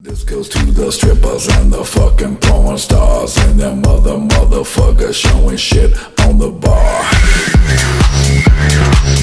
This goes to the strippers and the fucking porn stars and their motherfuckers showing shit on the bar.